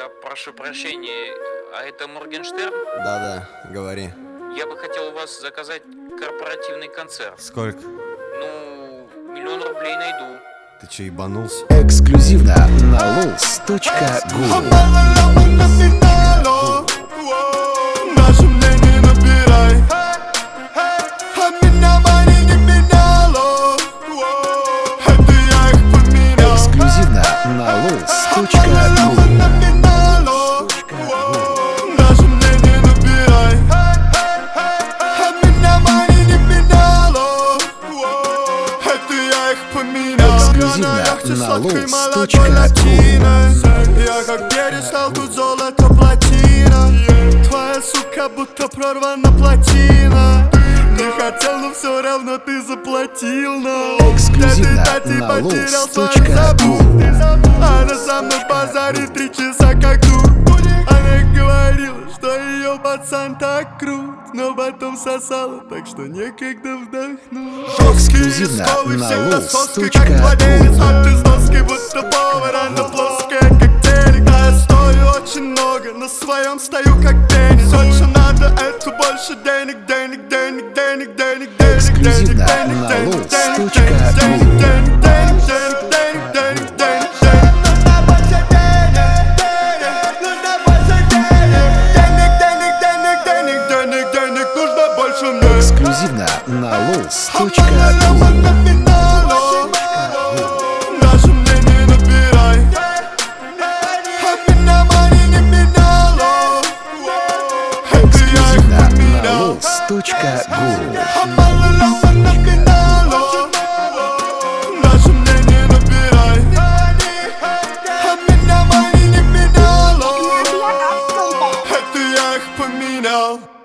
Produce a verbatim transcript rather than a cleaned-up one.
Я прошу прощения, а это Моргенштерн? Да-да, говори. Я бы хотел у вас заказать корпоративный концерт. Сколько? Ну, миллион рублей найду. Ты че, ебанулся? Эксклюзивно на лулс точка гу. Эксклюзивно на лулс точка гу. Эксклюзивно на лулс точка гу. Я как перестал, тут золото плотина. Твоя сука будто прорвана плотина. Не хотел, но все равно ты заплатил, но Эксклюзивно на лулс точка гу. Она со мной базарит три часа как дур. Она говорила, что ее пацан так крут, но потом сосала, так что некогда вдохнуть. Эксклюзивно на лулс точка гу. А ты жесткий, будто повар, она плоская, как телек. Да, я стою очень много, на своем стою как теннис. Очень надо, это больше денег, денег, денег, денег, денег, денег. Эксклюзивно на лулс точка гу. Эксклюзивно на лулс точка гу. Даже мне не набирай, от меня money не меняло. Эксклюзивно на лулс точка гу. Даже мне не набирай, от меня money не меняло. Это я их поменял.